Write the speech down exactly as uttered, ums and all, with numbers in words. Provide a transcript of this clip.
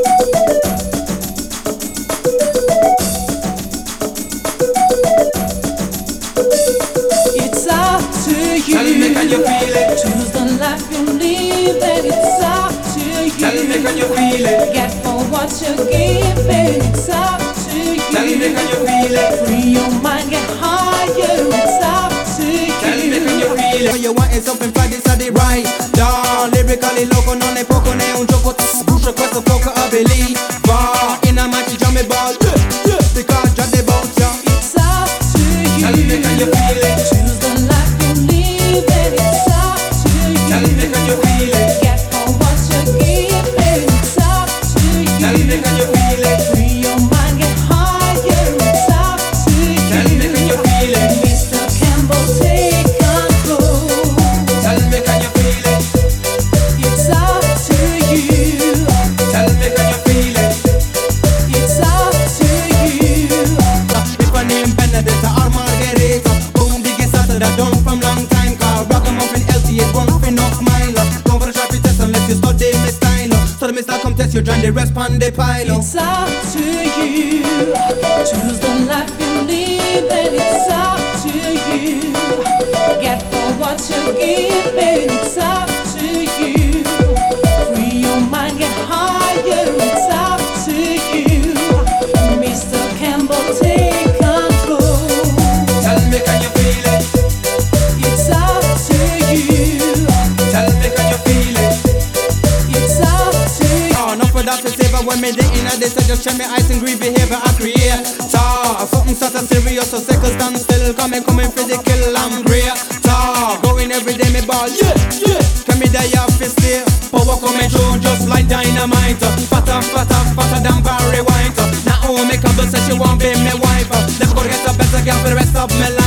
It's up to you. Tell me, can you feel it? Choose the life you live, and it's up to you. Tell me, can you feel it? Get for what you're giving. It's up to you. Tell me, can you feel it? Free your mind, get higher. It's up to you. Tell me, can you feel it? All you want is something Friday, Saturday, right? Da, lyrically loco, non è poco, né un gioco. Brucia questo fuoco a believe. Va, in a match, jump me ball. Yeah, yeah, because just the bounce, yeah. It's up to you. Tell me, can you feel it? Choose the life you live, and it's up to you. Tell me, can you feel it? Get for what you're giving. It's up to you. Tell me, can you feel it? Free your mind, get higher. It's up to you. Tell me, can you feel it? Mister Campbell, take control. Tell me, can you feel it? It's up to you. Tell me, can you feel it? It's up to you. If her name Benedetta or Margarita, boom, big and Saturday, done from long time. Car ragamuffin L T is one for enough mile. Don't for a sharpie test unless you study my style. So the mister come test you, join the rest on the pile. It's up to you. Choose the life you live, and it's up to you. Get for what you're giving. It's up to you. Free your mind, get higher. It's up to you. Mister Campbell, take control. Tell me, can you feel it? It's up to you. Tell me, can you feel it? It's up to you. Oh, not for that to say, but when me day in a day, so just share me ice and green behavior I create. Ta, something sort of serious, so circles stand still, coming, coming for the kill, I'm great. Ta, going every day, me ball, yeah, yeah. Can me die off his stay, power coming through just like dynamite. Fatter, fatter, fatter than Barry White. Now, oh, me come to say she won't be my wife. Never gonna get a better girl for the rest of my life.